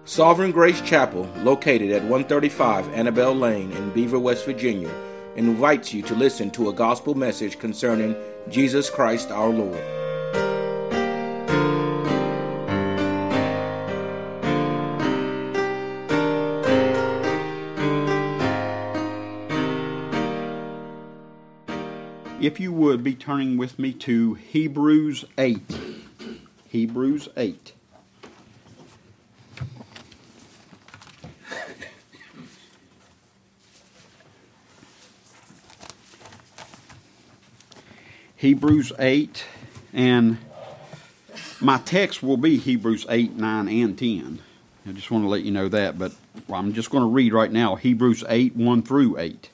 Sovereign Grace Chapel, located at 135 Annabelle Lane in Beaver, West Virginia, invites you to listen to a gospel message concerning Jesus Christ our Lord. If you would be turning with me to Hebrews 8. Hebrews 8. Hebrews 8, and my text will be Hebrews 8, 9, and 10. I just want to let you know that, but I'm just going to read right now Hebrews 8, 1 through 8.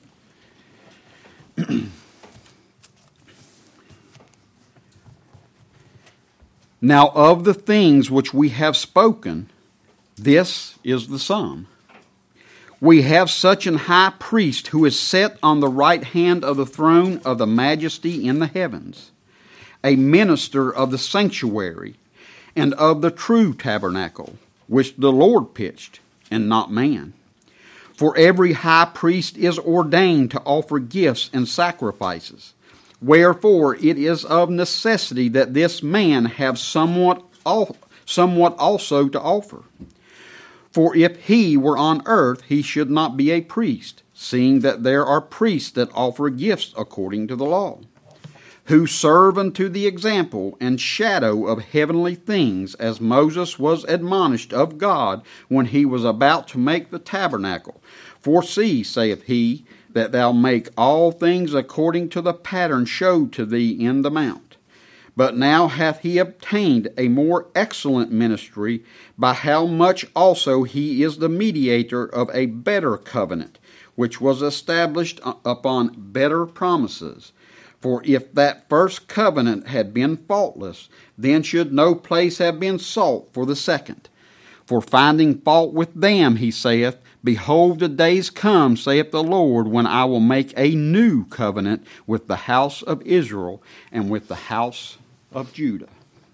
Now of the things which we have spoken, this is the sum. We have such an high priest who is set on the right hand of the throne of the majesty in the heavens, a minister of the sanctuary and of the true tabernacle, which the Lord pitched, and not man. For every high priest is ordained to offer gifts and sacrifices. Wherefore it is of necessity that this man have somewhat also to offer. For if he were on earth, he should not be a priest, seeing that there are priests that offer gifts according to the law, who serve unto the example and shadow of heavenly things, as Moses was admonished of God when he was about to make the tabernacle. For see, saith he, that thou make all things according to the pattern showed to thee in the mount. But now hath he obtained a more excellent ministry, by how much also he is the mediator of a better covenant, which was established upon better promises. For if that first covenant had been faultless, then should no place have been sought for the second. For finding fault with them, he saith, Behold, the days come, saith the Lord, when I will make a new covenant with the house of Israel and with the house of Judah.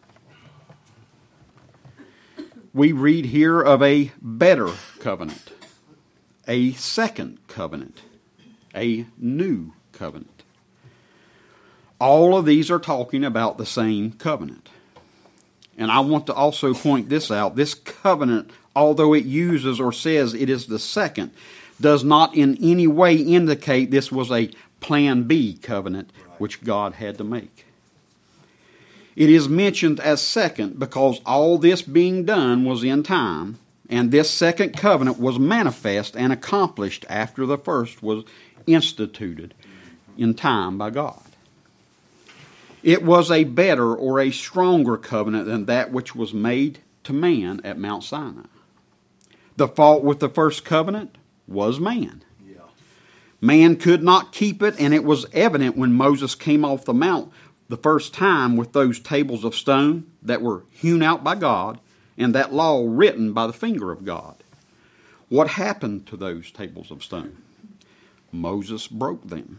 We read here of a better covenant, a second covenant, a new covenant. All of these are talking about the same covenant. And I want to also point this out. This covenant, although it uses or says it is the second, does not in any way indicate this was a Plan B covenant which God had to make. It is mentioned as second because all this being done was in time, and this second covenant was manifest and accomplished after the first was instituted in time by God. It was a better or a stronger covenant than that which was made to man at Mount Sinai. The fault with the first covenant was man. Yeah. Man could not keep it, and it was evident when Moses came off the mount the first time with those tables of stone that were hewn out by God and that law written by the finger of God. What happened to those tables of stone? Moses broke them.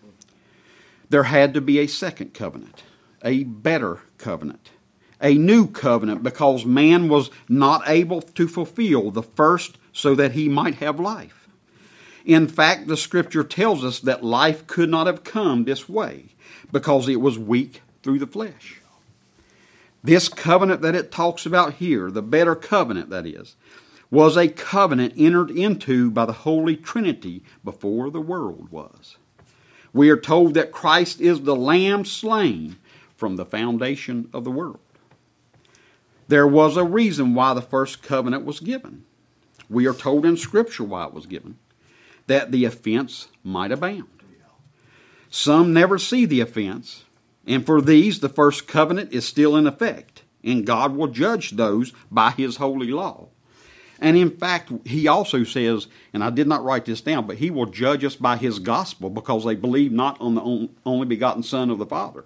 There had to be a second covenant, a better covenant, a new covenant, because man was not able to fulfill the first so that he might have life. In fact, the Scripture tells us that life could not have come this way because it was weak through the flesh. This covenant that it talks about here, the better covenant that is, was a covenant entered into by the Holy Trinity before the world was. We are told that Christ is the Lamb slain from the foundation of the world. There was a reason why the first covenant was given. We are told in Scripture why it was given, that the offense might abound. Some never see the offense, and for these the first covenant is still in effect, and God will judge those by His holy law. And in fact, He also says, and I did not write this down, but He will judge us by His gospel because they believe not on the only begotten Son of the Father.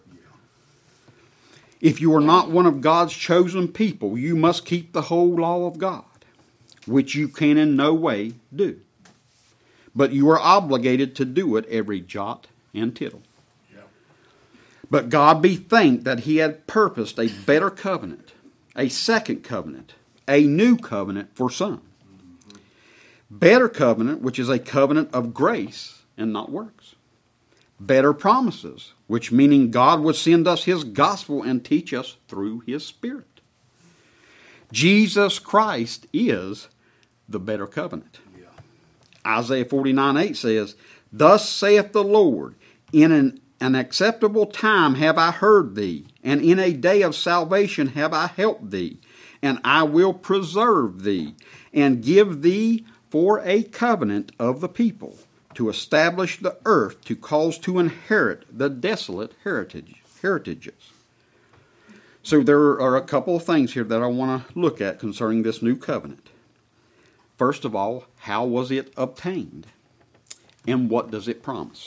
If you are not one of God's chosen people, you must keep the whole law of God, which you can in no way do. But you are obligated to do it every jot and tittle. But God be thanked that He had purposed a better covenant, a second covenant, a new covenant for some. Better covenant, which is a covenant of grace and not works. Better promises, which meaning God would send us His gospel and teach us through His Spirit. Jesus Christ is the better covenant. Isaiah 49:8 says, "Thus saith the Lord, in an acceptable time have I heard thee, and in a day of salvation have I helped thee, and I will preserve thee, and give thee for a covenant of the people, to establish the earth, to cause to inherit the desolate heritages." So there are a couple of things here that I want to look at concerning this new covenant. First of all, how was it obtained? And what does it promise?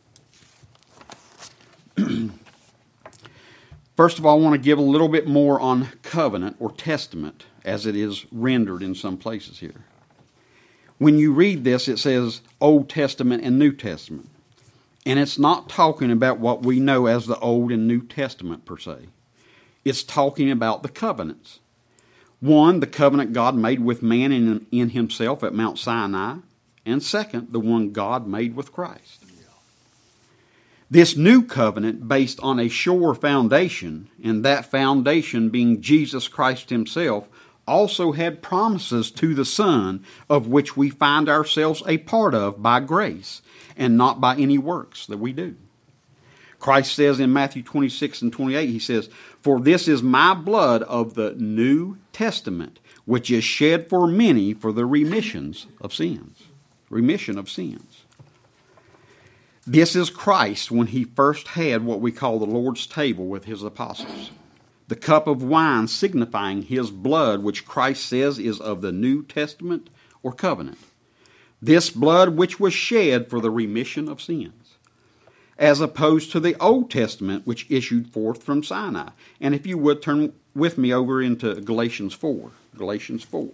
First of all, I want to give a little bit more on covenant or testament as it is rendered in some places here. When you read this, it says Old Testament and New Testament. And it's not talking about what we know as the Old and New Testament per se. It's talking about the covenants. One, the covenant God made with man in Himself at Mount Sinai. And second, the one God made with Christ. This new covenant, based on a sure foundation, and that foundation being Jesus Christ Himself, also had promises to the Son, of which we find ourselves a part of by grace, and not by any works that we do. Christ says in Matthew 26:28, He says, "For this is my blood of the New Testament, which is shed for many for the remission of sins." Remission of sins. This is Christ when He first had what we call the Lord's table with His apostles. The cup of wine signifying His blood, which Christ says is of the New Testament or covenant. This blood which was shed for the remission of sins, as opposed to the Old Testament which issued forth from Sinai. And if you would, turn with me over into Galatians 4. Galatians 4.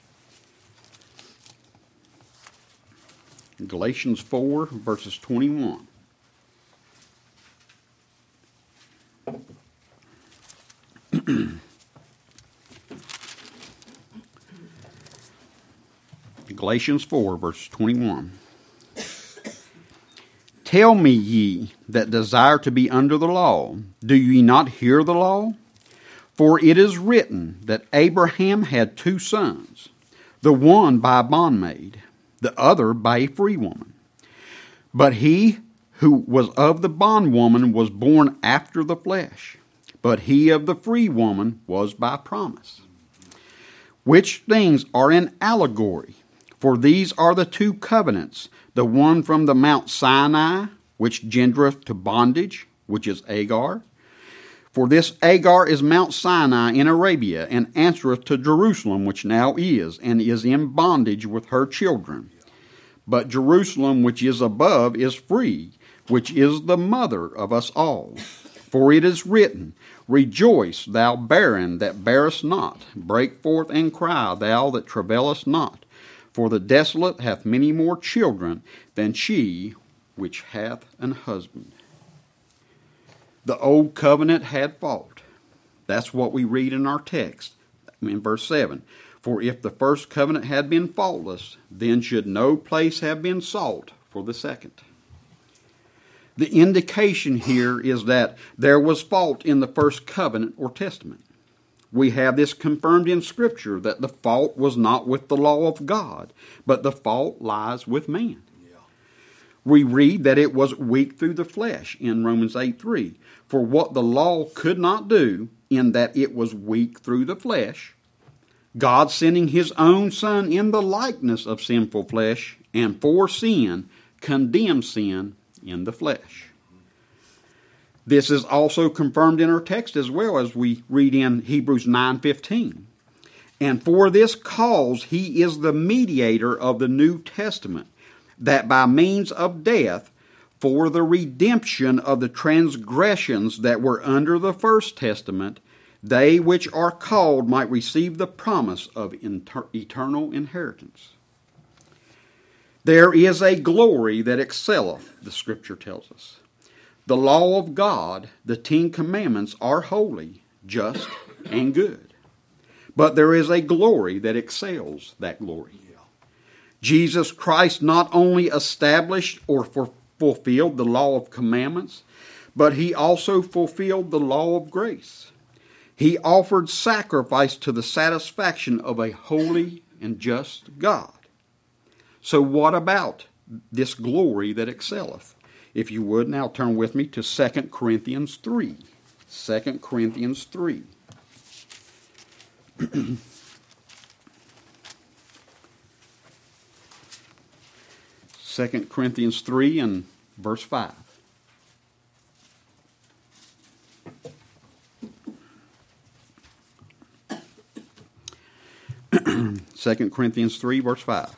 Galatians 4, verses 21. Galatians 4, verse 21. "Tell me, ye that desire to be under the law, do ye not hear the law? For it is written that Abraham had 2 sons, the one by a bondmaid, the other by a free woman. But he who was of the bondwoman was born after the flesh, but he of the free woman was by promise. Which things are an allegory, for these are the 2 covenants, the one from the Mount Sinai, which gendereth to bondage, which is Agar. For this Agar is Mount Sinai in Arabia, and answereth to Jerusalem, which now is, and is in bondage with her children. But Jerusalem, which is above, is free, which is the mother of us all. For it is written, Rejoice, thou barren that bearest not. Break forth and cry, thou that travailest not. For the desolate hath many more children than she which hath an husband." The old covenant had fault. That's what we read in our text in verse 7. "For if the first covenant had been faultless, then should no place have been sought for the second." The indication here is that there was fault in the first covenant or testament. We have this confirmed in Scripture that the fault was not with the law of God, but the fault lies with man. We read that it was weak through the flesh in Romans 8:3. For what the law could not do, in that it was weak through the flesh, God sending His own Son in the likeness of sinful flesh, and for sin, condemned sin in the flesh. This is also confirmed in our text as well, as we read in Hebrews 9:15. "And for this cause He is the mediator of the New Testament, that by means of death, for the redemption of the transgressions that were under the first testament, they which are called might receive the promise of eternal inheritance." There is a glory that excelleth, the Scripture tells us. The law of God, the 10 Commandments, are holy, just, and good. but there is a glory that excels that glory. Jesus Christ not only established or fulfilled the law of commandments, but he also fulfilled the law of grace. He offered sacrifice to the satisfaction of a holy and just God. So what about this glory that excelleth? If you would, now turn with me to 2 Corinthians 3. 2 Corinthians 3. 2 Corinthians 3 and verse 5. 2 Corinthians 3, verse 5.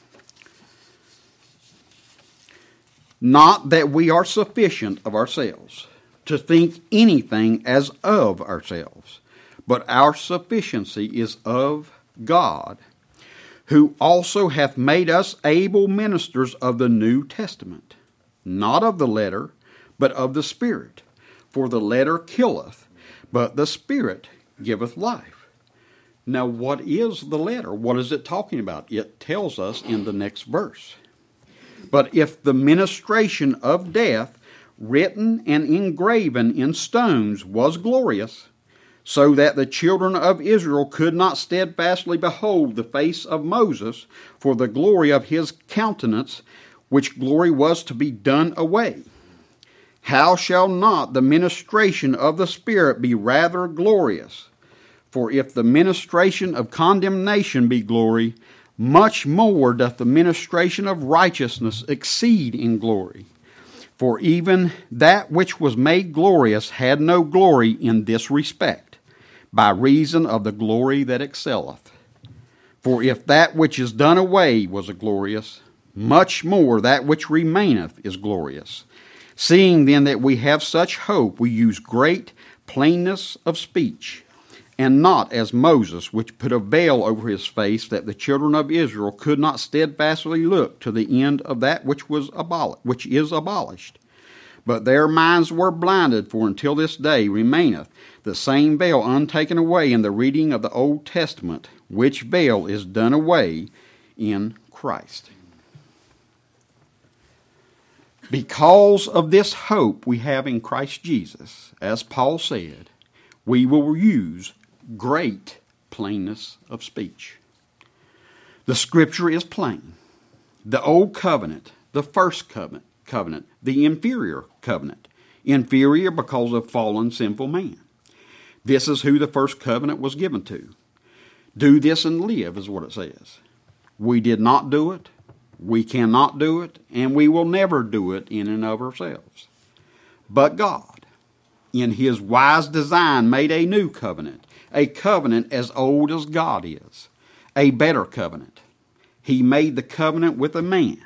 Not that we are sufficient of ourselves to think anything as of ourselves, but our sufficiency is of God, who also hath made us able ministers of the New Testament, not of the letter, but of the Spirit. For the letter killeth, but the Spirit giveth life. Now, what is the letter? What is it talking about? It tells us in the next verse. But if the ministration of death, written and engraven in stones, was glorious, so that the children of Israel could not steadfastly behold the face of Moses for the glory of his countenance, which glory was to be done away, how shall not the ministration of the Spirit be rather glorious? For if the ministration of condemnation be glory, much more doth the ministration of righteousness exceed in glory. For even that which was made glorious had no glory in this respect, by reason of the glory that excelleth. For if that which is done away was glorious, much more that which remaineth is glorious. Seeing then that we have such hope, we use great plainness of speech, and not as Moses, which put a veil over his face, that the children of Israel could not steadfastly look to the end of that which is abolished. But their minds were blinded, for until this day remaineth the same veil untaken away in the reading of the Old Testament, which veil is done away in Christ. Because of this hope we have in Christ Jesus, as Paul said, we will use great plainness of speech. The Scripture is plain. The Old Covenant, the first covenant, the inferior covenant. Inferior because of fallen sinful man. This is who the first covenant was given to. Do this and live is what it says. We did not do it. We cannot do it, and we will never do it in and of ourselves. But God, in his wise design, made a new covenant, a covenant as old as God is, a better covenant. He made the covenant with a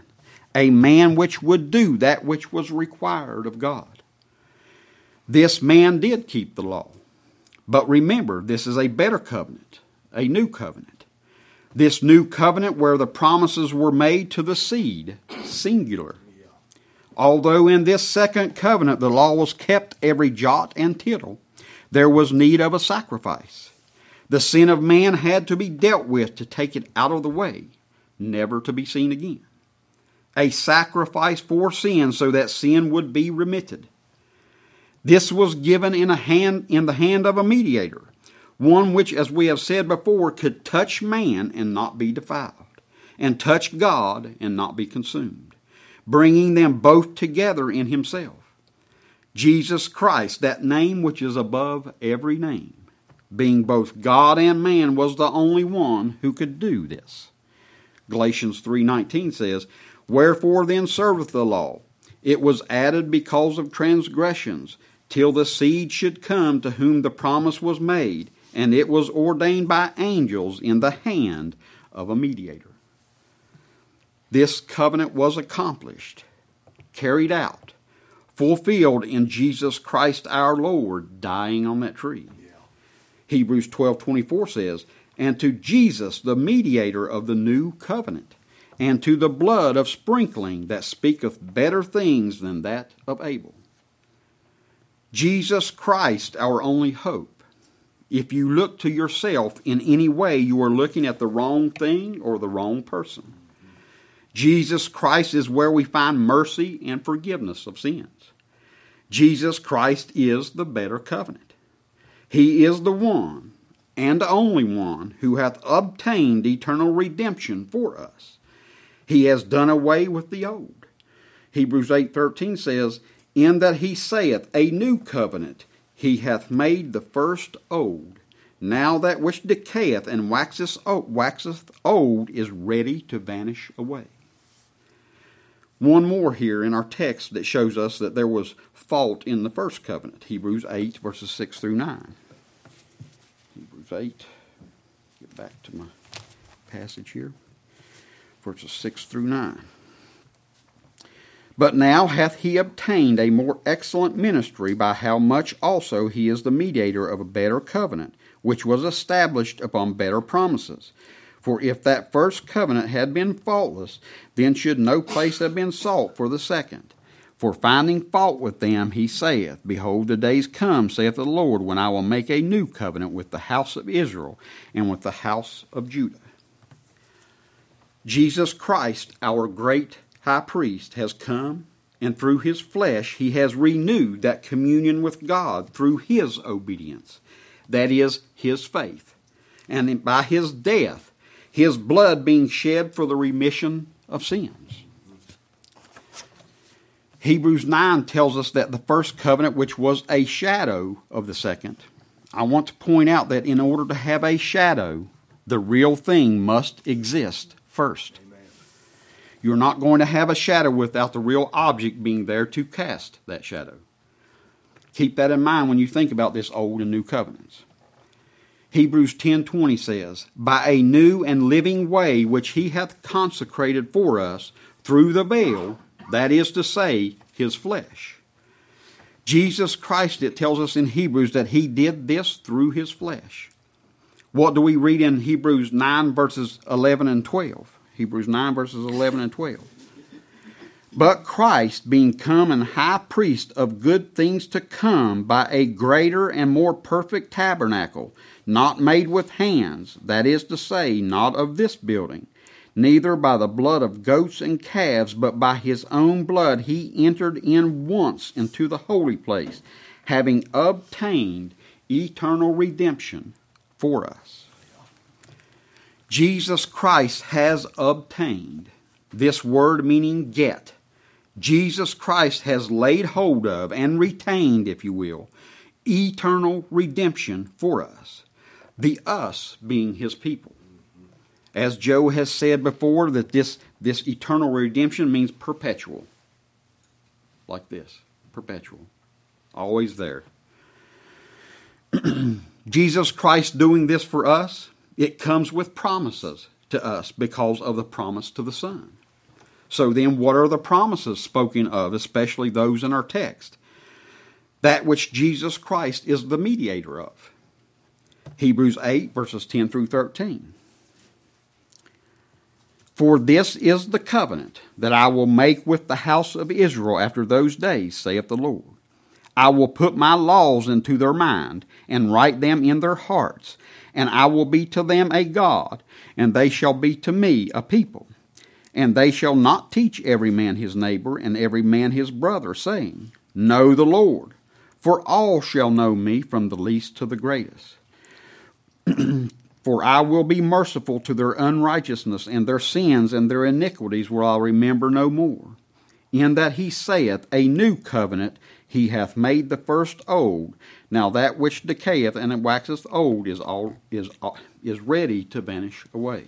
man which would do that which was required of God. This man did keep the law. But remember, this is a better covenant, a new covenant. This new covenant where the promises were made to the seed, singular. Although in this second covenant the law was kept every jot and tittle, there was need of a sacrifice. The sin of man had to be dealt with to take it out of the way, never to be seen again. A sacrifice for sin so that sin would be remitted. This was given in the hand of a mediator, one which, as we have said before, could touch man and not be defiled, and touch God and not be consumed, bringing them both together in himself. Jesus Christ, that name which is above every name, being both God and man, was the only one who could do this. Galatians 3:19 says, Wherefore then serveth the law? It was added because of transgressions, till the seed should come to whom the promise was made, and it was ordained by angels in the hand of a mediator. This covenant was accomplished, carried out, fulfilled in Jesus Christ our Lord, dying on that tree. Hebrews 12:24 says, And to Jesus, the mediator of the new covenant, and to the blood of sprinkling that speaketh better things than that of Abel. Jesus Christ, our only hope, If you look to yourself in any way, you are looking at the wrong thing or the wrong person. Jesus Christ is where we find mercy and forgiveness of sins. Jesus Christ is the better covenant. He is the one and only one who hath obtained eternal redemption for us. He has done away with the old. Hebrews 8:13 says, in that he saith, a new covenant he hath made the first old. Now that which decayeth and waxeth old is ready to vanish away. One more here in our text that shows us that there was fault in the first covenant. Hebrews 8, verses 6 through 9. Hebrews 8, get back to my passage here. Verses 6 through 9. But now hath he obtained a more excellent ministry, by how much also he is the mediator of a better covenant, which was established upon better promises. For if that first covenant had been faultless, then should no place have been sought for the second. For finding fault with them, he saith, behold, the days come, saith the Lord, when I will make a new covenant with the house of Israel and with the house of Judah. Jesus Christ, our great high priest, has come, and through his flesh he has renewed that communion with God through his obedience, that is, his faith. And by his death, his blood being shed for the remission of sins. Hebrews 9 tells us that the first covenant, which was a shadow of the second, I want to point out that in order to have a shadow, the real thing must exist first. Amen. You're not going to have a shadow without the real object being there to cast that shadow. Keep that in mind when you think about this old and new covenants. Hebrews 10:20 says, by a new and living way which he hath consecrated for us through the veil, that is to say, his flesh. Jesus Christ, it tells us in Hebrews that he did this through his flesh. What do we read in Hebrews 9 verses 11 and 12? Hebrews 9 verses 11 and 12. But Christ, being come an high priest of good things to come, by a greater and more perfect tabernacle, not made with hands, that is to say, not of this building, neither by the blood of goats and calves, but by his own blood he entered in once into the holy place, having obtained eternal redemption for us. Jesus Christ has obtained, this word meaning get. Jesus Christ has laid hold of and retained, if you will, eternal redemption for us. The us being his people. As Joe has said before, that this eternal redemption means perpetual. Like this, perpetual. Always there. Jesus Christ doing this for us, it comes with promises to us because of the promise to the Son. So then what are the promises spoken of, especially those in our text? That which Jesus Christ is the mediator of. Hebrews 8 verses 10 through 13. For this is the covenant that I will make with the house of Israel after those days, saith the Lord. I will put my laws into their mind, and write them in their hearts, and I will be to them a God, and they shall be to me a people. And they shall not teach every man his neighbor, and every man his brother, saying, Know the Lord, for all shall know me, from the least to the greatest. For I will be merciful to their unrighteousness, and their sins and their iniquities will I remember no more. In that he saith, A new covenant he hath made the first old. Now that which decayeth and it waxeth old is ready to vanish away.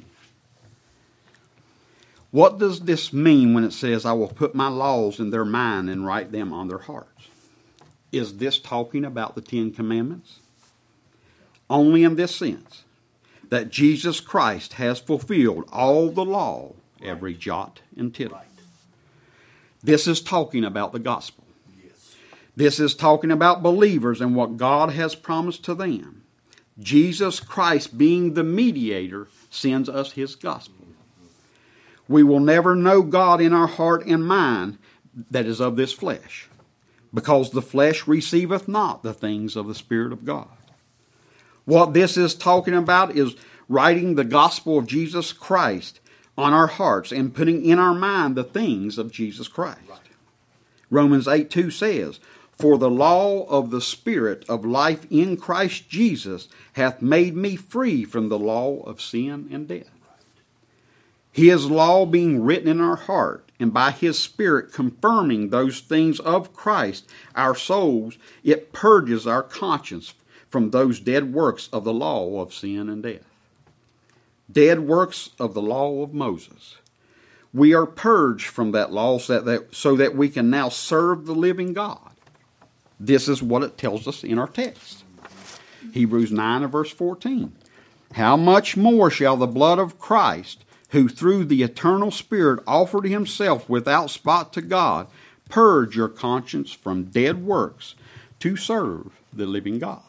What does this mean when it says, I will put my laws in their mind and write them on their hearts? Is this talking about the Ten Commandments? Only in this sense, that Jesus Christ has fulfilled all the law, every jot and tittle. This is talking about the gospel. This is talking about believers and what God has promised to them. Jesus Christ, being the mediator, sends us his gospel. We will never know God in our heart and mind that is of this flesh, because the flesh receiveth not the things of the Spirit of God. What this is talking about is writing the gospel of Jesus Christ on our hearts and putting in our mind the things of Jesus Christ. Right. Romans 8:2 says, "For the law of the Spirit of life in Christ Jesus hath made me free from the law of sin and death." His law being written in our heart, and by His Spirit confirming those things of Christ, our souls, it purges our conscience from those dead works of the law of sin and death. Dead works of the law of Moses. We are purged from that law so that we can now serve the living God. This is what it tells us in our text. Hebrews 9 and verse 14. "How much more shall the blood of Christ, who through the eternal Spirit offered Himself without spot to God, purge your conscience from dead works to serve the living God."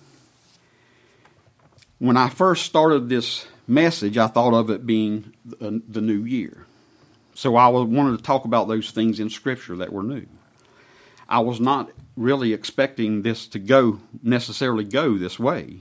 When I first started this message, I thought of it being the new year. So I wanted to talk about those things in Scripture that were new. I was not really expecting this to necessarily go this way.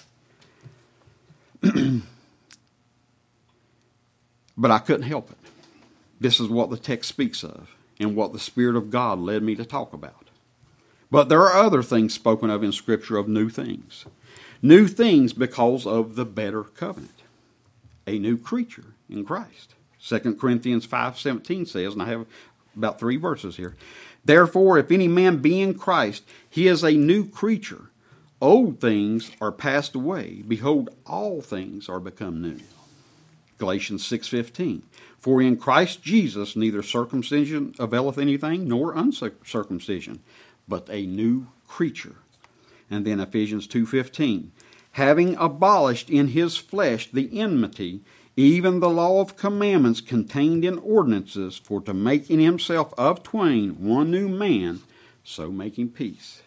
But I couldn't help it. This is what the text speaks of and what the Spirit of God led me to talk about. But there are other things spoken of in Scripture of new things. New things because of the better covenant. A new creature in Christ. 2 Corinthians 5:17 says, and I have about 3 verses here, "Therefore, if any man be in Christ, he is a new creature. Old things are passed away. Behold, all things are become new." Galatians 6:15, "For in Christ Jesus neither circumcision availeth anything, nor uncircumcision, but a new creature." And then Ephesians 2:15, "Having abolished in His flesh the enmity, even the law of commandments contained in ordinances, for to make in Himself of twain one new man, so making peace."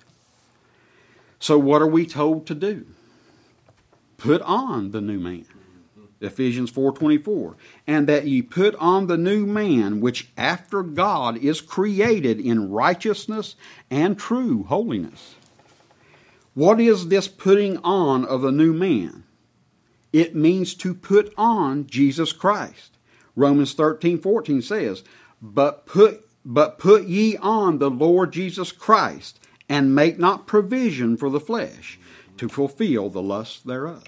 So what are we told to do? Put on the new man. Ephesians 4:24, "And that ye put on the new man, which after God is created in righteousness and true holiness." What is this putting on of the new man? It means to put on Jesus Christ. Romans 13:14 says, But put ye on the Lord Jesus Christ, and make not provision for the flesh, to fulfill the lusts thereof."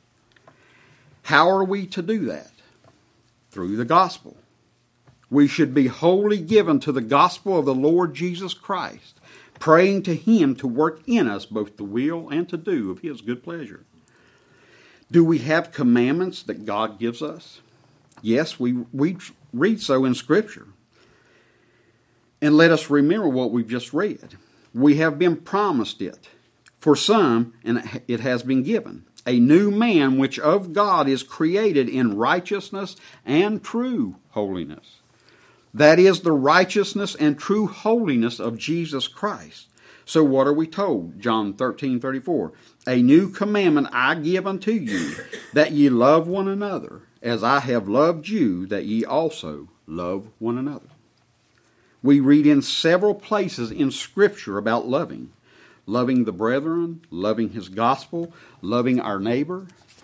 How are we to do that? Through the gospel. We should be wholly given to the gospel of the Lord Jesus Christ, praying to Him to work in us both the will and to do of His good pleasure. Do we have commandments that God gives us? Yes, we read so in Scripture. And let us remember what we've just read. We have been promised it. For some, and it has been given, a new man which of God is created in righteousness and true holiness. That is the righteousness and true holiness of Jesus Christ. So what are we told? John 13:34, "A new commandment I give unto you, that ye love one another, as I have loved you, that ye also love one another." We read in several places in Scripture about loving. Loving the brethren, loving His gospel, loving our neighbor.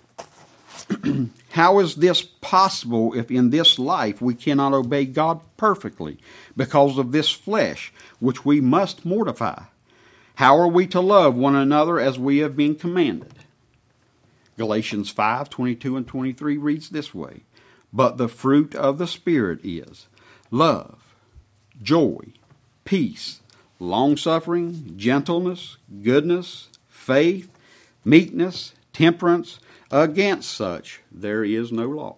How is this possible if in this life we cannot obey God perfectly because of this flesh, which we must mortify? How are we to love one another as we have been commanded? Galatians 5:22 and 23 reads this way, "But the fruit of the Spirit is love, joy, peace, long-suffering, gentleness, goodness, faith, meekness, temperance. Against such there is no law."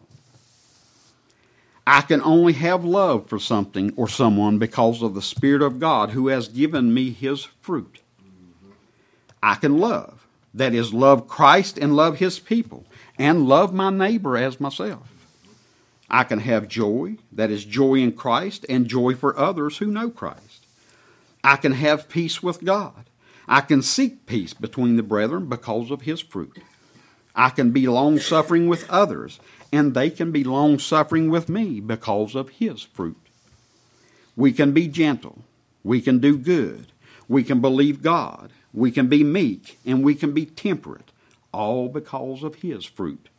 I can only have love for something or someone because of the Spirit of God who has given me His fruit. I can love. That is, love Christ and love His people, and love my neighbor as myself. I can have joy. That is, joy in Christ and joy for others who know Christ. I can have peace with God. I can seek peace between the brethren because of His fruit. I can be long-suffering with others, and they can be long-suffering with me because of His fruit. We can be gentle. We can do good. We can believe God. We can be meek, and we can be temperate, all because of his fruit.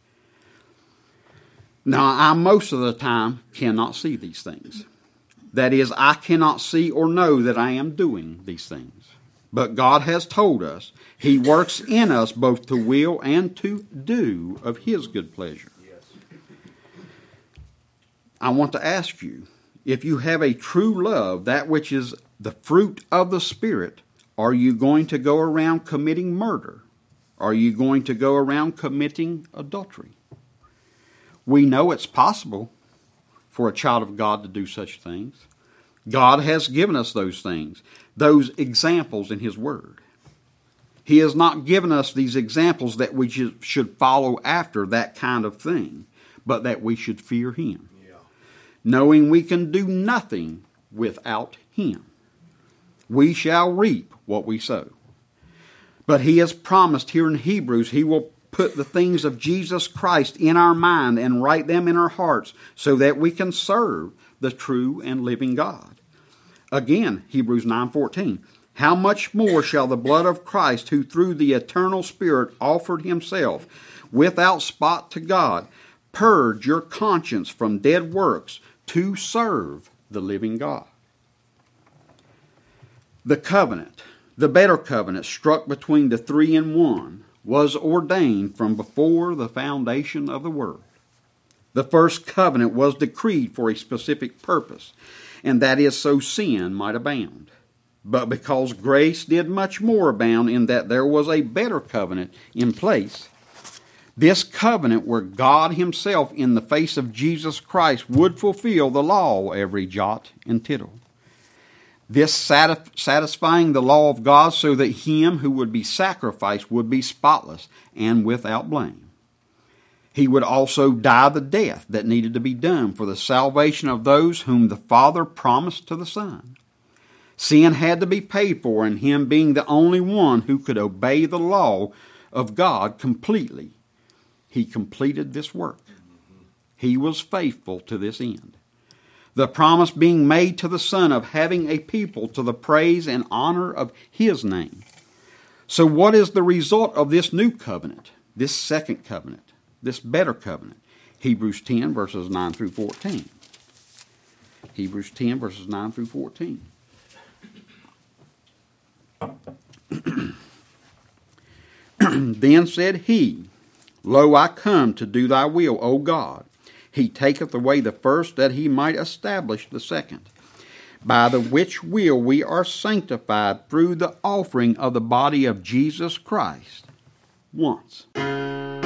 Now, I most of the time cannot see these things. That is, I cannot see or know that I am doing these things. But God has told us he works in us both to will and to do of his good pleasure. Yes. I want to ask you, if you have a true love, that which is the fruit of the Spirit, are you going to go around committing murder? Are you going to go around committing adultery? We know it's possible for a child of God to do such things. God has given us those things, those examples in his word. He has not given us these examples that we should follow after that kind of thing, but that we should fear him, knowing we can do nothing without him. We shall reap what we sow. But he has promised here in Hebrews he will put the things of Jesus Christ in our mind and write them in our hearts so that we can serve the true and living God. Again, Hebrews 9:14. How much more shall the blood of Christ, who through the eternal Spirit offered himself without spot to God, purge your conscience from dead works to serve the living God. The covenant, the better covenant struck between the three in one, was ordained from before the foundation of the world. The first covenant was decreed for a specific purpose, and that is so sin might abound. But because grace did much more abound in that there was a better covenant in place, this covenant where God himself in the face of Jesus Christ would fulfill the law every jot and tittle. This satisfying the law of God so that him who would be sacrificed would be spotless and without blame. He would also die the death that needed to be done for the salvation of those whom the Father promised to the Son. Sin had to be paid for, and him being the only one who could obey the law of God completely, he completed this work. He was faithful to this end. The promise being made to the Son of having a people to the praise and honor of his name. So what is the result of this new covenant, this second covenant? This better covenant. Hebrews 10 verses 9 through 14. Hebrews 10 verses 9 through 14. Then said he, Lo, I come to do thy will, O God. He taketh away the first that he might establish the second, by the which will we are sanctified through the offering of the body of Jesus Christ once